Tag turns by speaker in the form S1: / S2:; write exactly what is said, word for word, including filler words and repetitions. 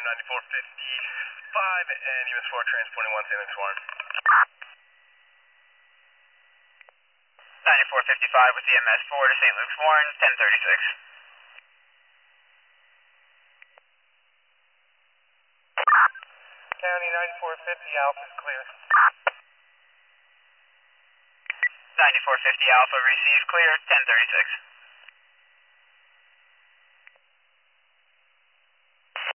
S1: ninety-four fifty-five and U S four transporting one Saint Luke's Warren.
S2: ninety-four fifty-five with E M S four to Saint Luke's Warren, ten thirty-six.
S1: County ninety-four fifty, Alpha is clear.
S2: ninety-four fifty Alpha receive clear, ten thirty-six.